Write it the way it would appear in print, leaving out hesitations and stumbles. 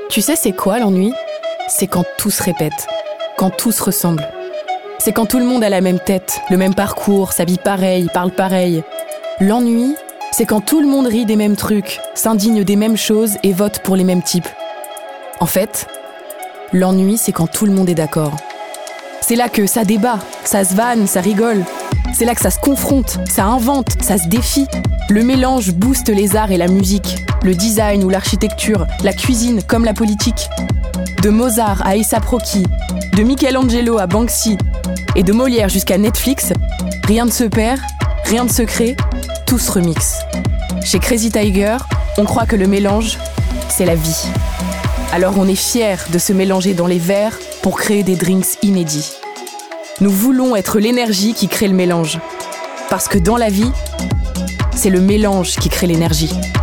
Tu sais, c'est quoi l'ennui ? C'est quand tout se répète, quand tout se ressemble. C'est quand tout le monde a la même tête, le même parcours, s'habille pareil, parle pareil. L'ennui, c'est quand tout le monde rit des mêmes trucs, s'indigne des mêmes choses et vote pour les mêmes types. En fait, l'ennui, c'est quand tout le monde est d'accord. C'est là que ça débat, ça se vanne, ça rigole. C'est là que ça se confronte, ça invente, ça se défie. Le mélange booste les arts et la musique, le design ou l'architecture, la cuisine comme la politique. De Mozart à A$AP Rocky, de Michelangelo à Banksy et de Molière jusqu'à Netflix, rien ne se perd, rien ne se crée, tout se remixe. Chez Crazy Tiger, on croit que le mélange, c'est la vie. Alors on est fiers de se mélanger dans les verres pour créer des drinks inédits. Nous voulons être l'énergie qui crée le mélange. Parce que dans la vie, c'est le mélange qui crée l'énergie.